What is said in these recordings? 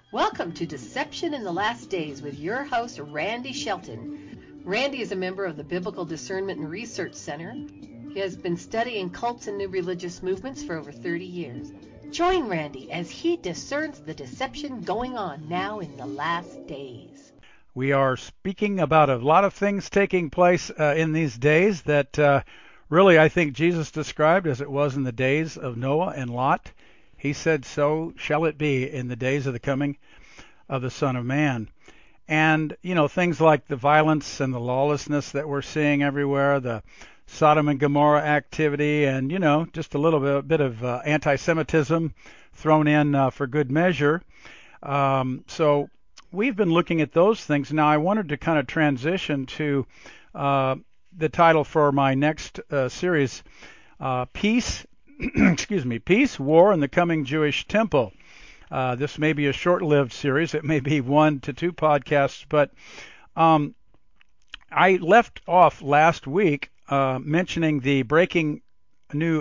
Welcome to Deception in the Last Days with your host, Randy Shelton. Randy is a member of the Biblical Discernment and Research Center. He has been studying cults and new religious movements for over 30 years. Join Randy as he discerns the deception going on now in the last days. We are speaking about a lot of things taking place in these days that really I think Jesus described as it was in the days of Noah and Lot. He said, so shall it be in the days of the coming of the Son of Man. And, things like the violence and the lawlessness that we're seeing everywhere, the Sodom and Gomorrah activity, and, just a little bit of anti-Semitism thrown in for good measure. So we've been looking at those things. Now, I wanted to kind of transition to the title for my next series, Peace, Peace, War, and the Coming Jewish Temple. This may be a short-lived series. It may be 1 to 2 podcasts, but I left off last week mentioning the breaking new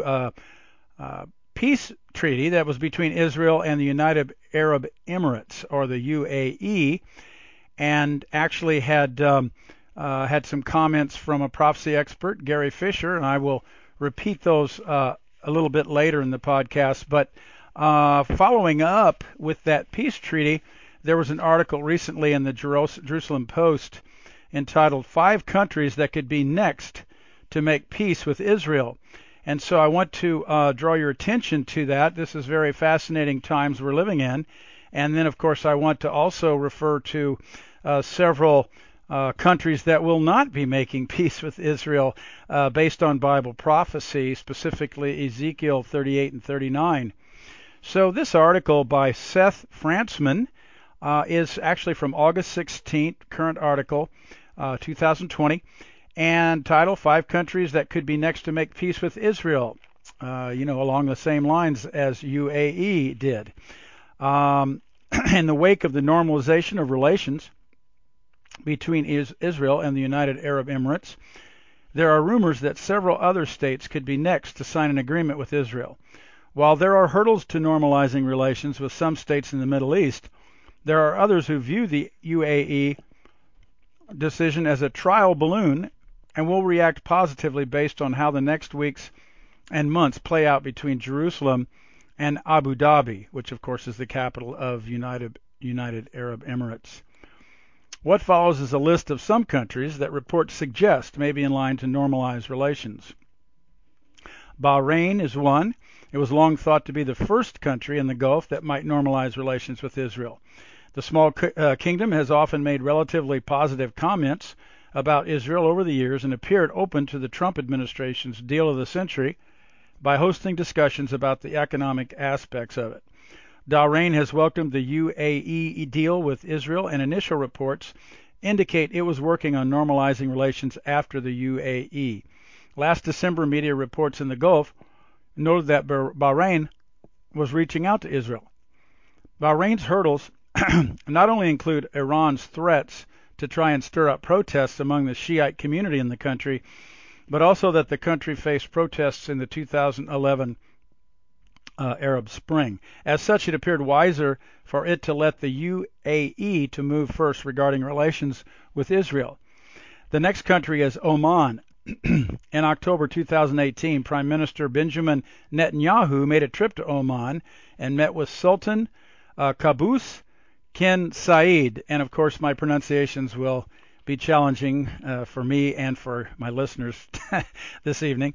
peace treaty that was between Israel and the United Arab Emirates, or the UAE, and actually had some comments from a prophecy expert, Gary Fisher, and I will repeat those a little bit later in the podcast. But following up with that peace treaty, there was an article recently in the Jerusalem Post entitled 5 Countries That Could Be Next to Make Peace with Israel. And so I want to draw your attention to that. This is very fascinating times we're living in. And then, of course, I want to also refer to several countries that will not be making peace with Israel based on Bible prophecy, specifically Ezekiel 38 and 39. So this article by Seth Frantzman is actually from August 16th, current article, 2020, and title 5 Countries That Could Be Next to Make Peace with Israel, along the same lines as UAE did. In the wake of the normalization of relations between Israel and the United Arab Emirates, there are rumors that several other states could be next to sign an agreement with Israel. While there are hurdles to normalizing relations with some states in the Middle East, there are others who view the UAE decision as a trial balloon and will react positively based on how the next weeks and months play out between Jerusalem and Abu Dhabi, which of course is the capital of United Arab Emirates. What follows is a list of some countries that reports suggest may be in line to normalize relations. Bahrain is one. It was long thought to be the first country in the Gulf that might normalize relations with Israel. The small kingdom has often made relatively positive comments about Israel over the years and appeared open to the Trump administration's deal of the century by hosting discussions about the economic aspects of it. Bahrain has welcomed the UAE deal with Israel, and initial reports indicate it was working on normalizing relations after the UAE. Last December, media reports in the Gulf noted that Bahrain was reaching out to Israel. Bahrain's hurdles not only include Iran's threats to try and stir up protests among the Shiite community in the country, but also that the country faced protests in the 2011 Arab Spring. As such, it appeared wiser for it to let the UAE to move first regarding relations with Israel. The next country is Oman. In October 2018, Prime Minister Benjamin Netanyahu made a trip to Oman and met with Sultan Qaboos Ken Said. And of course, my pronunciations will be challenging for me and for my listeners this evening.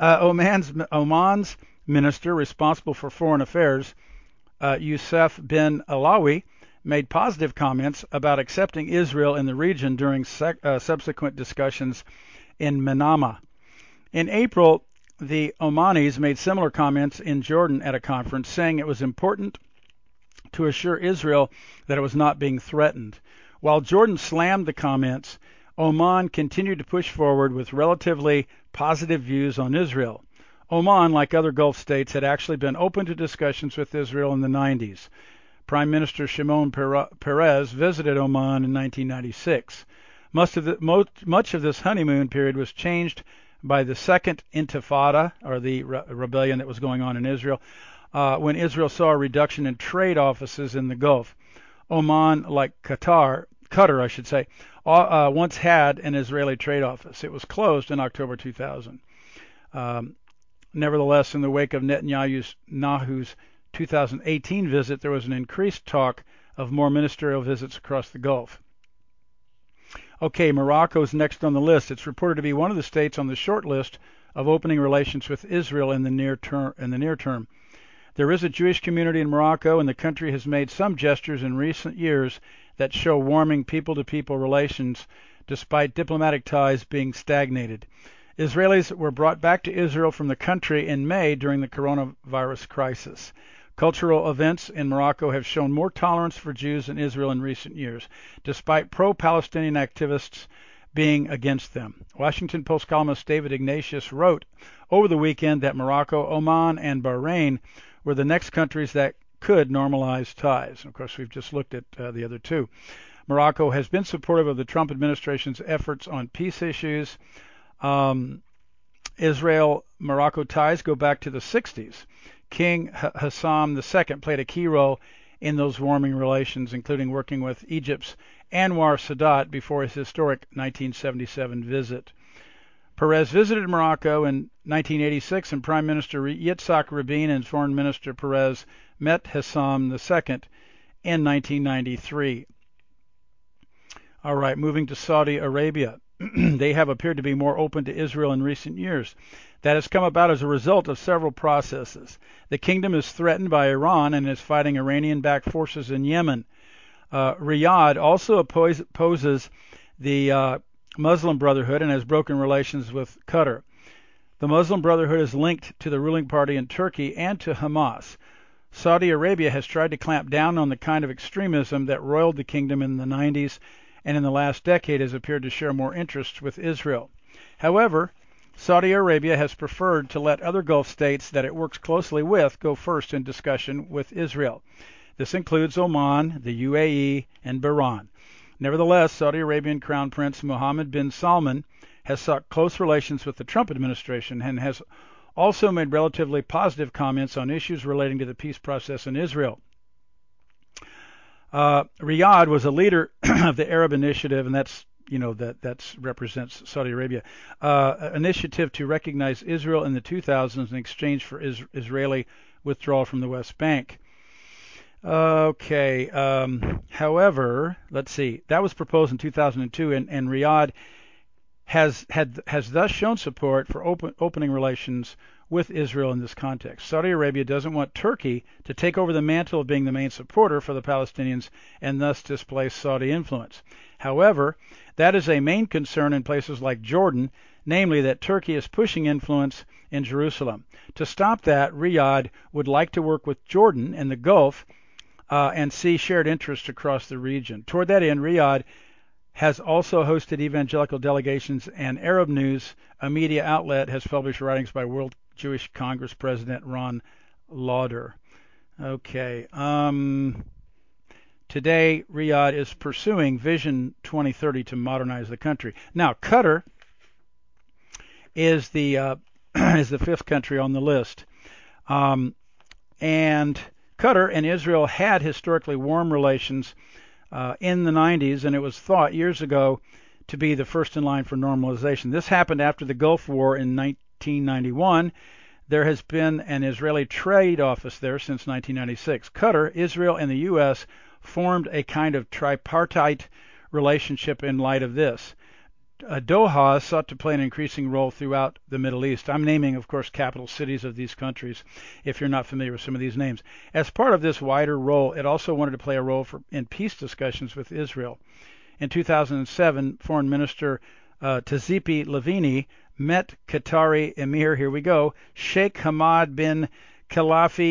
Oman's minister responsible for foreign affairs, Youssef bin Alawi, made positive comments about accepting Israel in the region during subsequent discussions in Manama. In April, the Omanis made similar comments in Jordan at a conference, saying it was important to assure Israel that it was not being threatened. While Jordan slammed the comments, Oman continued to push forward with relatively positive views on Israel. Oman, like other Gulf states, had actually been open to discussions with Israel in the 90s. Prime Minister Shimon Peres visited Oman in 1996. Much of this honeymoon period was changed by the Second Intifada, or the rebellion that was going on in Israel, when Israel saw a reduction in trade offices in the Gulf. Oman, like Qatar, once had an Israeli trade office. It was closed in October 2000. Nevertheless, in the wake of Netanyahu's 2018 visit, there was an increased talk of more ministerial visits across the Gulf. Okay, Morocco's next on the list. It's reported to be one of the states on the short list of opening relations with Israel in the near term. There is a Jewish community in Morocco, and the country has made some gestures in recent years that show warming people-to-people relations, despite diplomatic ties being stagnated. Israelis were brought back to Israel from the country in May during the coronavirus crisis. Cultural events in Morocco have shown more tolerance for Jews in Israel in recent years, despite pro-Palestinian activists being against them. Washington Post columnist David Ignatius wrote over the weekend that Morocco, Oman, and Bahrain were the next countries that could normalize ties. Of course, we've just looked at the other two. Morocco has been supportive of the Trump administration's efforts on peace issues. Israel-Morocco ties go back to the 60s. King Hassan II played a key role in those warming relations, including working with Egypt's Anwar Sadat before his historic 1977 visit. Perez visited Morocco in 1986, and Prime Minister Yitzhak Rabin and Foreign Minister Perez met Hassan II in 1993. All right, moving to Saudi Arabia. They have appeared to be more open to Israel in recent years. That has come about as a result of several processes. The kingdom is threatened by Iran and is fighting Iranian-backed forces in Yemen. Riyadh also opposes the Muslim Brotherhood and has broken relations with Qatar. The Muslim Brotherhood is linked to the ruling party in Turkey and to Hamas. Saudi Arabia has tried to clamp down on the kind of extremism that roiled the kingdom in the 90s, and in the last decade has appeared to share more interests with Israel. However, Saudi Arabia has preferred to let other Gulf states that it works closely with go first in discussion with Israel. This includes Oman, the UAE, and Bahrain. Nevertheless, Saudi Arabian Crown Prince Mohammed bin Salman has sought close relations with the Trump administration and has also made relatively positive comments on issues relating to the peace process in Israel. Riyadh was a leader of the Arab Initiative, and that represents Saudi Arabia, initiative to recognize Israel in the 2000s in exchange for Israeli withdrawal from the West Bank. Okay. However, let's see. That was proposed in 2002, and Riyadh has thus shown support for opening relations with Israel in this context. Saudi Arabia doesn't want Turkey to take over the mantle of being the main supporter for the Palestinians and thus displace Saudi influence. However, that is a main concern in places like Jordan, namely that Turkey is pushing influence in Jerusalem. To stop that, Riyadh would like to work with Jordan and the Gulf and see shared interests across the region. Toward that end, Riyadh has also hosted evangelical delegations, and Arab News, a media outlet, has published writings by World Jewish Congress President Ron Lauder. Okay. Today, Riyadh is pursuing Vision 2030 to modernize the country. Now, Qatar is the fifth country on the list, and Qatar and Israel had historically warm relations in the 90s, and it was thought years ago to be the first in line for normalization. This happened after the Gulf War in 1991. There has been an Israeli trade office there since 1996. Qatar, Israel, and the U.S. formed a kind of tripartite relationship in light of this. Doha sought to play an increasing role throughout the Middle East. I'm naming, of course, capital cities of these countries, if you're not familiar with some of these names. As part of this wider role, it also wanted to play a role in peace discussions with Israel. In 2007, Foreign Minister Tzipi Livni met Qatari Emir, here we go, Sheikh Hamad bin Khalifa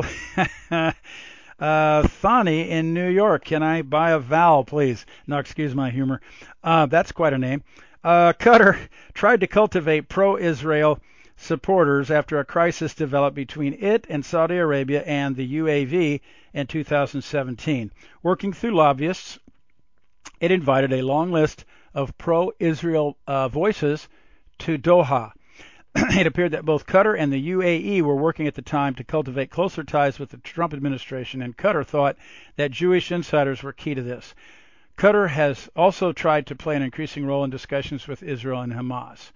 Al Thani in New York. Can I buy a vowel, please? No, excuse my humor. That's quite a name. Qatar tried to cultivate pro-Israel supporters after a crisis developed between it and Saudi Arabia and the UAE in 2017. Working through lobbyists, it invited a long list of pro-Israel voices to Doha. It appeared that both Qatar and the UAE were working at the time to cultivate closer ties with the Trump administration, and Qatar thought that Jewish insiders were key to this. Qatar has also tried to play an increasing role in discussions with Israel and Hamas.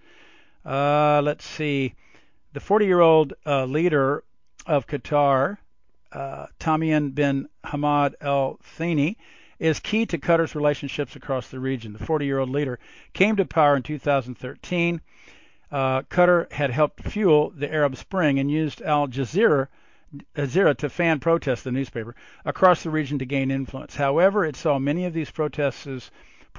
Let's see. The 40-year-old leader of Qatar, Tamim bin Hamad Al Thani, is key to Qatar's relationships across the region. The 40-year-old leader came to power in 2013. Qatar had helped fuel the Arab Spring and used Al Jazeera to fan protests, the newspaper, across the region to gain influence. However, it saw many of these protests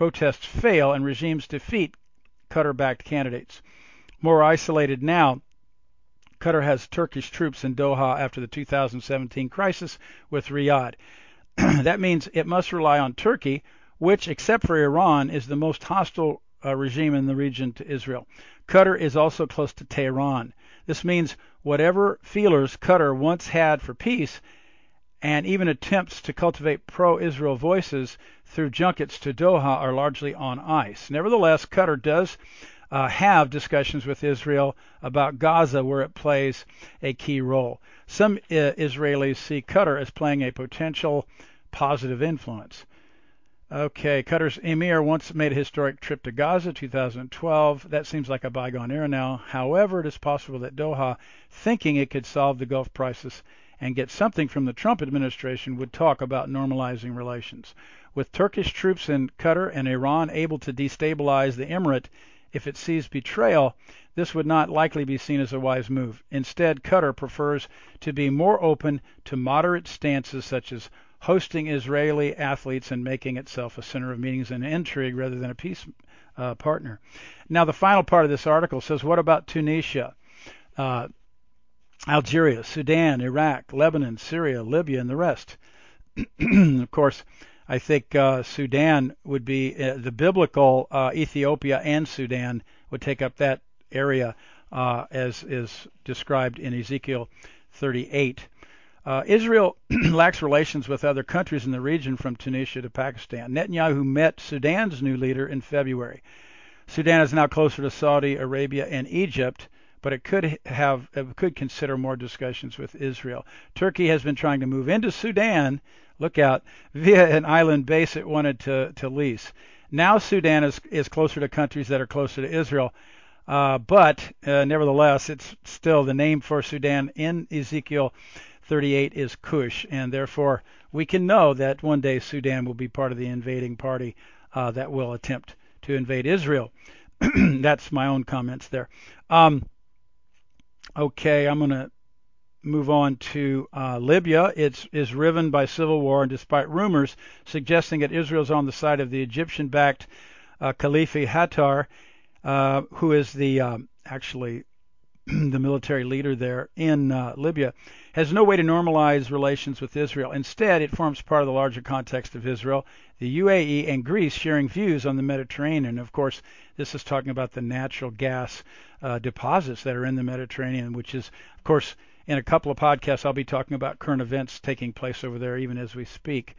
fail and regimes defeat Qatar-backed candidates. More isolated now, Qatar has Turkish troops in Doha after the 2017 crisis with Riyadh. That means it must rely on Turkey, which, except for Iran, is the most hostile regime in the region to Israel. Qatar is also close to Tehran. This means whatever feelers Qatar once had for peace, and even attempts to cultivate pro-Israel voices through junkets to Doha, are largely on ice. Nevertheless, Qatar does have discussions with Israel about Gaza, where it plays a key role. Some Israelis see Qatar as playing a potential positive influence. Okay, Qatar's emir once made a historic trip to Gaza, 2012. That seems like a bygone era now. However, it is possible that Doha, thinking it could solve the Gulf crisis and get something from the Trump administration, would talk about normalizing relations. With Turkish troops in Qatar and Iran able to destabilize the emirate if it sees betrayal, this would not likely be seen as a wise move. Instead, Qatar prefers to be more open to moderate stances such as hosting Israeli athletes and making itself a center of meetings and intrigue rather than a peace partner. Now, the final part of this article says, what about Tunisia, Algeria, Sudan, Iraq, Lebanon, Syria, Libya, and the rest? Of course, I think Sudan would be the biblical Ethiopia, and Sudan would take up that area as is described in Ezekiel 38. Israel lacks relations with other countries in the region from Tunisia to Pakistan. Netanyahu met Sudan's new leader in February. Sudan is now closer to Saudi Arabia and Egypt, but it could consider more discussions with Israel. Turkey has been trying to move into Sudan, look out, via an island base it wanted to lease. Now Sudan is closer to countries that are closer to Israel, but nevertheless, it's still the name for Sudan in Ezekiel 38 is Cush, and therefore we can know that one day Sudan will be part of the invading party that will attempt to invade Israel. That's my own comments there. Okay, I'm going to move on to Libya. It is riven by civil war, and despite rumors suggesting that Israel is on the side of the Egyptian-backed Khalifa Haftar, who is the actually the military leader there in Libya, has no way to normalize relations with Israel. Instead, it forms part of the larger context of Israel, the UAE, and Greece sharing views on the Mediterranean. Of course, this is talking about the natural gas deposits that are in the Mediterranean, which is, of course, in a couple of podcasts, I'll be talking about current events taking place over there even as we speak.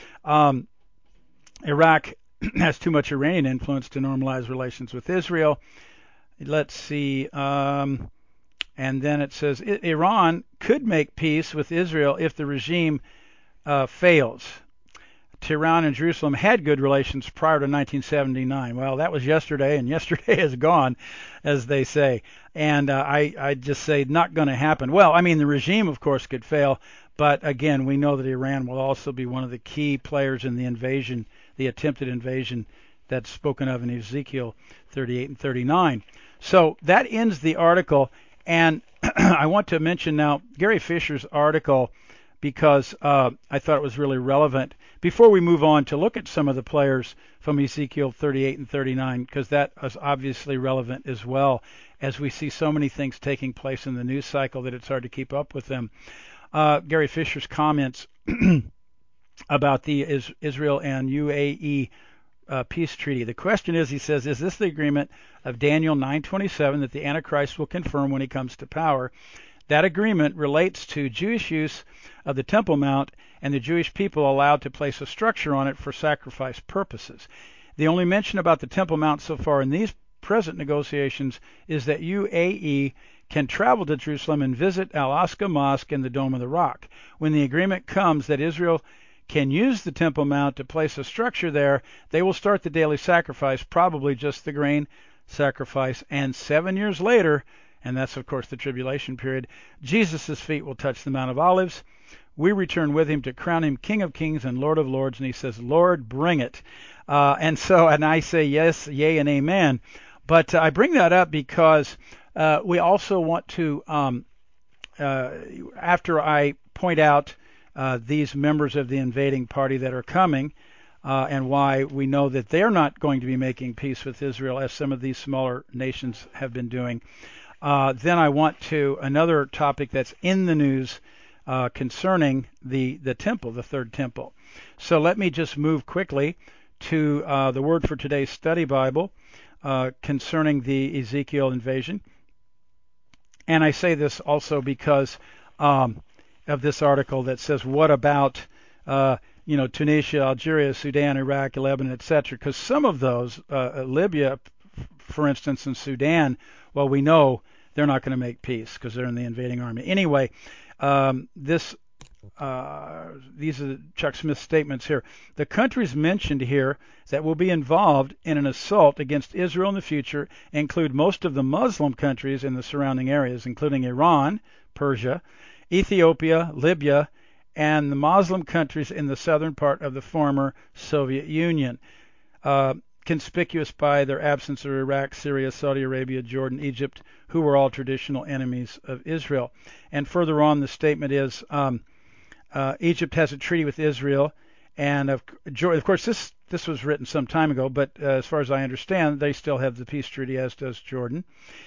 Iraq has too much Iranian influence to normalize relations with Israel. Let's see. And then it says Iran could make peace with Israel if the regime fails. Tehran and Jerusalem had good relations prior to 1979. Well, that was yesterday, and yesterday is gone, as they say. And I just say not going to happen. Well, I mean, the regime, of course, could fail. But again, we know that Iran will also be one of the key players in the invasion, the attempted invasion that's spoken of in Ezekiel 38 and 39. So that ends the article. And I want to mention now Gary Fisher's article because I thought it was really relevant before we move on to look at some of the players from Ezekiel 38 and 39, because that is obviously relevant as well, as we see so many things taking place in the news cycle that it's hard to keep up with them. Gary Fisher's comments about the Israel and UAE peace treaty. The question is, he says, is this the agreement of Daniel 9:27 that the Antichrist will confirm when he comes to power? That agreement relates to Jewish use of the Temple Mount and the Jewish people allowed to place a structure on it for sacrifice purposes. The only mention about the Temple Mount so far in these present negotiations is that UAE can travel to Jerusalem and visit Al-Aqsa Mosque and the Dome of the Rock. When the agreement comes that Israel can use the Temple Mount to place a structure there, they will start the daily sacrifice, probably just the grain sacrifice, and 7 years later, and that's of course the tribulation period, Jesus' feet will touch the Mount of Olives. We return with him to crown him King of Kings and Lord of Lords, and he says, Lord, bring it. And I say yes, yea, and amen. But I bring that up because we also want to, after I point out these members of the invading party that are coming, and why we know that they're not going to be making peace with Israel, as some of these smaller nations have been doing. Then I want to, another topic that's in the news concerning the temple, the third temple. So let me just move quickly to the word for today's study Bible concerning the Ezekiel invasion. And I say this also because of this article that says, what about Tunisia, Algeria, Sudan, Iraq, Lebanon, etc. Because some of those, Libya, for instance, and Sudan, well, we know they're not going to make peace because they're in the invading army. Anyway, these are Chuck Smith's statements here. The countries mentioned here that will be involved in an assault against Israel in the future include most of the Muslim countries in the surrounding areas, including Iran, Persia, Ethiopia, Libya, and the Muslim countries in the southern part of the former Soviet Union, conspicuous by their absence are Iraq, Syria, Saudi Arabia, Jordan, Egypt, who were all traditional enemies of Israel. And further on, the statement is Egypt has a treaty with Israel, and of course this was written some time ago, but as far as I understand, they still have the peace treaty, as does Jordan.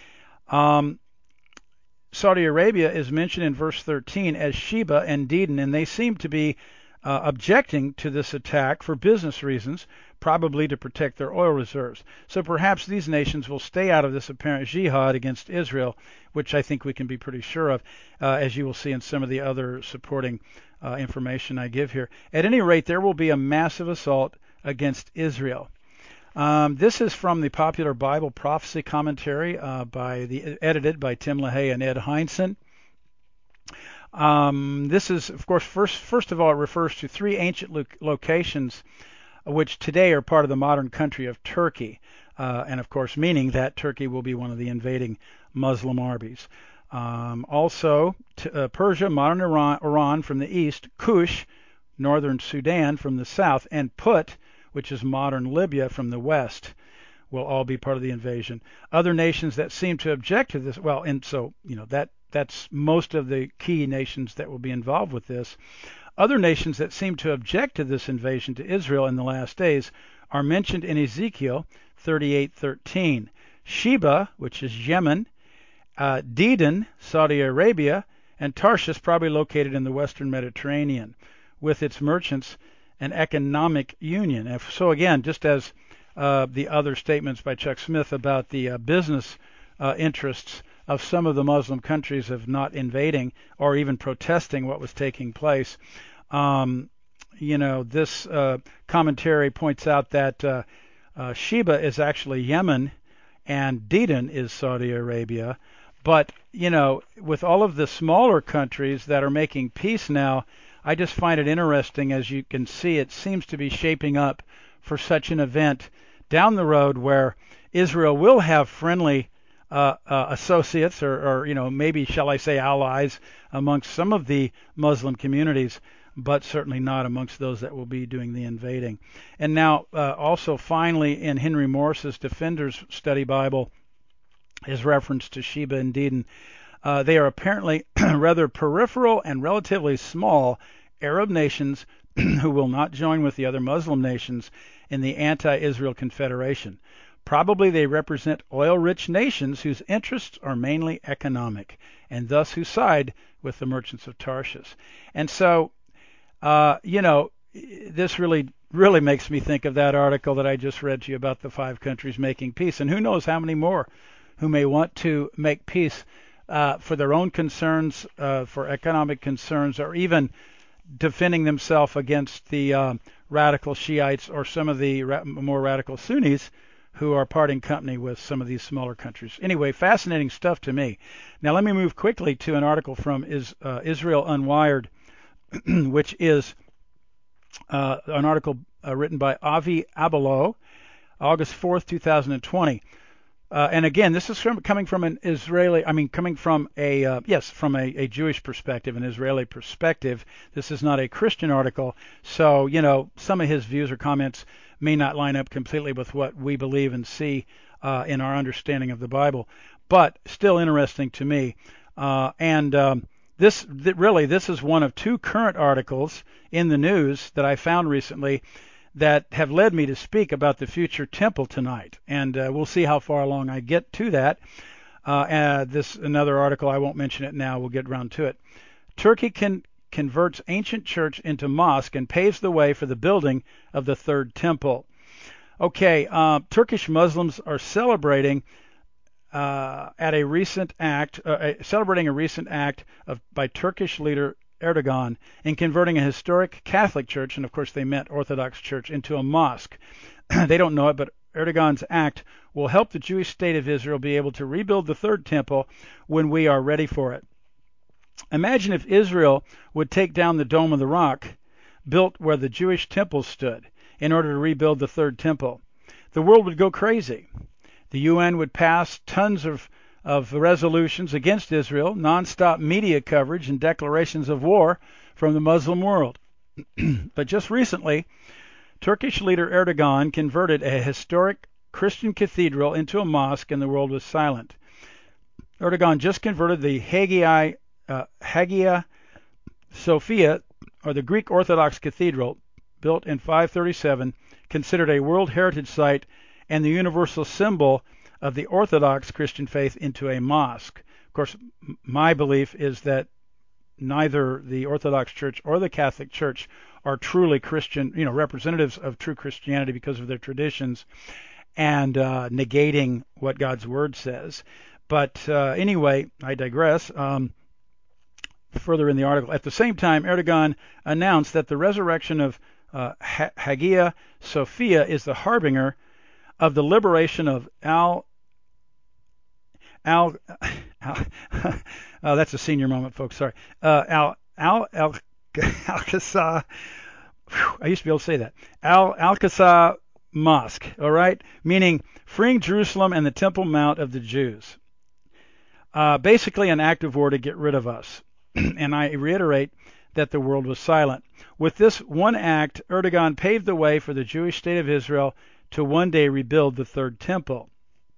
Saudi Arabia is mentioned in verse 13 as Sheba and Dedan, and they seem to be objecting to this attack for business reasons, probably to protect their oil reserves. So perhaps these nations will stay out of this apparent jihad against Israel, which I think we can be pretty sure of, as you will see in some of the other supporting information I give here. At any rate, there will be a massive assault against Israel. This is from the Popular Bible Prophecy Commentary, edited by Tim LaHaye and Ed Hindson. This is, of course, first of all, it refers to three ancient locations which today are part of the modern country of Turkey, and of course meaning that Turkey will be one of the invading Muslim armies. Also, Persia, modern Iran from the east, Kush, northern Sudan from the south, and Put, which is modern Libya from the west, will all be part of the invasion. Other nations that seem to object to this, well, and so, that's most of the key nations that will be involved with this. Other nations that seem to object to this invasion to Israel in the last days are mentioned in Ezekiel 38:13. Sheba, which is Yemen, Dedan, Saudi Arabia, and Tarshish, probably located in the western Mediterranean, with its merchants and economic union. And so again, just as the other statements by Chuck Smith about the business interests of some of the Muslim countries of not invading or even protesting what was taking place. This commentary points out that Sheba is actually Yemen and Dedan is Saudi Arabia. But, with all of the smaller countries that are making peace now, I just find it interesting. As you can see, it seems to be shaping up for such an event down the road where Israel will have friendly associates or maybe, shall I say, allies amongst some of the Muslim communities, but certainly not amongst those that will be doing the invading. And now also finally in Henry Morris's Defender's Study Bible is reference to Sheba and Dedan. They are apparently rather peripheral and relatively small Arab nations who will not join with the other Muslim nations in the anti-Israel confederation. Probably they represent oil-rich nations whose interests are mainly economic, and thus who side with the merchants of Tarshish. And so, this really makes me think of that article that I just read to you about the 5 countries making peace, and who knows how many more who may want to make peace for their own concerns, for economic concerns, or even defending themselves against the radical Shiites or some of the more radical Sunnis who are parting company with some of these smaller countries. Anyway, fascinating stuff to me. Now let me move quickly to an article from Israel Unwired, which is an article written by Avi Abelo, August 4th, 2020. And again, this is coming from a Jewish perspective, an Israeli perspective. This is not a Christian article, so some of his views or comments may not line up completely with what we believe and see in our understanding of the Bible, but still interesting to me. This is one of two current articles in the news that I found recently that have led me to speak about the future temple tonight, and we'll see how far along I get to that. Another article, I won't mention it now, we'll get around to it. Turkey converts ancient church into mosque and paves the way for the building of the third temple. Okay, Turkish Muslims are celebrating celebrating a recent act by Turkish leader Erdogan in converting a historic Catholic church, and of course they meant Orthodox church, into a mosque. They don't know it, but Erdogan's act will help the Jewish state of Israel be able to rebuild the third temple when we are ready for it. Imagine if Israel would take down the Dome of the Rock, built where the Jewish temple stood, in order to rebuild the third temple. The world would go crazy. The UN would pass tons of resolutions against Israel, nonstop media coverage, and declarations of war from the Muslim world. But just recently, Turkish leader Erdogan converted a historic Christian cathedral into a mosque, and the world was silent. Erdogan just converted the Hagia Sophia, or the Greek Orthodox Cathedral, built in 537, considered a World Heritage Site and the universal symbol of the Orthodox Christian faith, into a mosque. Of course, my belief is that neither the Orthodox Church or the Catholic Church are truly Christian, representatives of true Christianity because of their traditions and negating what God's Word says. But anyway, I digress. Further in the article, at the same time, Erdogan announced that the resurrection of Hagia Sophia is the harbinger of the liberation of that's a senior moment, folks. Sorry. Al-Aqsa. I used to be able to say that. Al-Aqsa Mosque. All right, meaning freeing Jerusalem and the Temple Mount of the Jews. Basically, an act of war to get rid of us. And I reiterate that the world was silent. With this one act, Erdogan paved the way for the Jewish state of Israel to one day rebuild the third temple.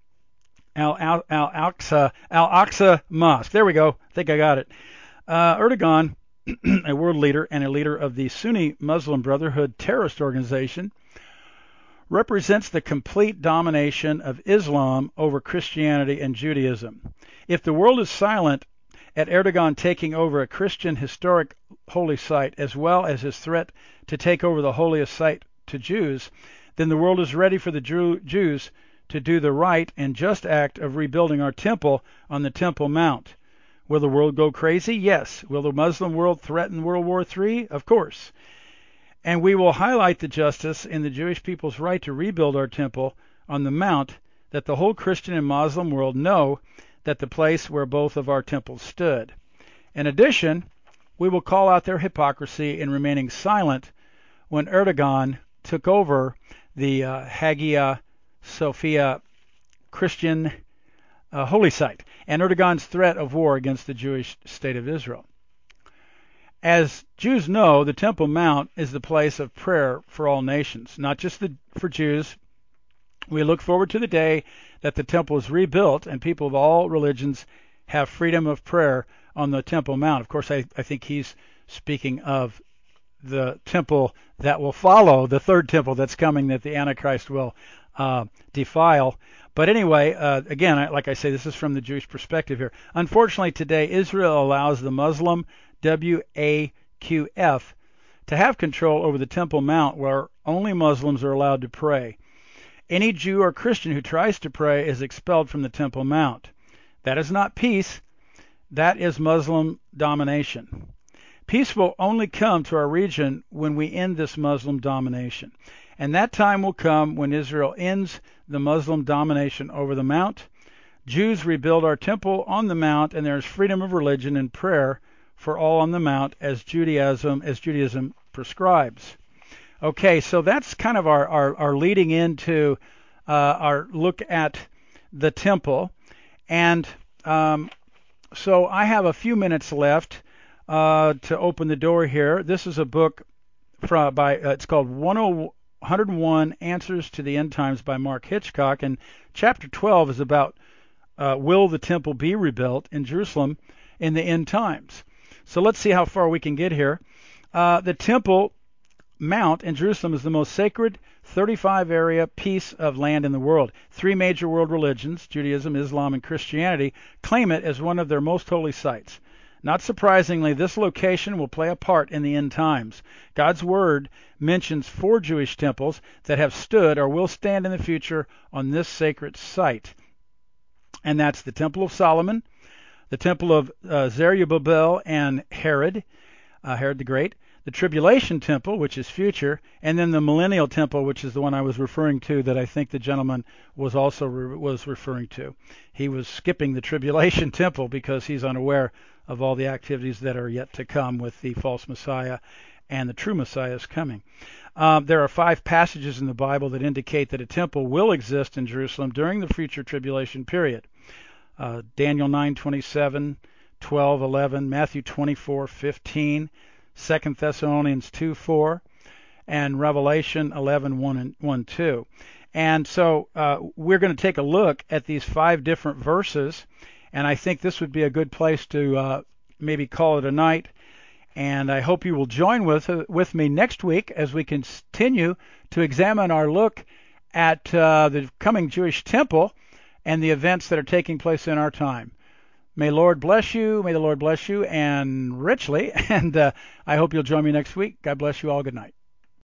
Al-Aqsa Mosque. There we go. I think I got it. Erdogan, a world leader and a leader of the Sunni Muslim Brotherhood terrorist organization, represents the complete domination of Islam over Christianity and Judaism. If the world is silent at Erdogan taking over a Christian historic holy site, as well as his threat to take over the holiest site to Jews, then the world is ready for the Jews to do the right and just act of rebuilding our temple on the Temple Mount. Will the world go crazy? Yes. Will the Muslim world threaten World War III? Of course. And we will highlight the justice in the Jewish people's right to rebuild our temple on the Mount, that the whole Christian and Muslim world know that the place where both of our temples stood. In addition, we will call out their hypocrisy in remaining silent when Erdogan took over the Hagia Sophia Christian holy site, and Erdogan's threat of war against the Jewish state of Israel. As Jews know, the Temple Mount is the place of prayer for all nations, not just for Jews. We look forward to the day that the temple is rebuilt and people of all religions have freedom of prayer on the Temple Mount. Of course, I think he's speaking of the temple that will follow, the third temple that's coming, that the Antichrist will defile. But anyway, again, like I say, this is from the Jewish perspective here. Unfortunately, today, Israel allows the Muslim WAQF to have control over the Temple Mount, where only Muslims are allowed to pray. Any Jew or Christian who tries to pray is expelled from the Temple Mount. That is not peace. That is Muslim domination. Peace will only come to our region when we end this Muslim domination. And that time will come when Israel ends the Muslim domination over the Mount. Jews rebuild our temple on the Mount, and there is freedom of religion and prayer for all on the Mount as Judaism prescribes. Okay, so that's kind of our leading into our look at the temple. And so I have a few minutes left to open the door here. This is a book it's called 101 Answers to the End Times by Mark Hitchcock, and chapter 12 is about will the temple be rebuilt in Jerusalem in the end times. So let's see how far we can get here. The Temple Mount in Jerusalem is the most sacred 35-area piece of land in the world. 3 major world religions, Judaism, Islam, and Christianity, claim it as one of their most holy sites. Not surprisingly, this location will play a part in the end times. God's Word mentions 4 Jewish temples that have stood or will stand in the future on this sacred site. And that's the Temple of Solomon, the Temple of Zerubbabel and Herod the Great, the Tribulation Temple, which is future, and then the Millennial Temple, which is the one I was referring to that I think the gentleman was also referring to. He was skipping the Tribulation Temple because he's unaware of all the activities that are yet to come with the false Messiah and the true Messiah's coming. There are 5 passages in the Bible that indicate that a temple will exist in Jerusalem during the future tribulation period. Daniel 9:27, 12:11, Matthew 24:15, 2 Thessalonians 2:4, and Revelation 11:1-2. And so we're going to take a look at these 5 different verses, and I think this would be a good place to maybe call it a night. And I hope you will join with me next week as we continue to examine our look at the coming Jewish temple and the events that are taking place in our time. May Lord bless you. May the Lord bless you and richly. And I hope you'll join me next week. God bless you all. Good night.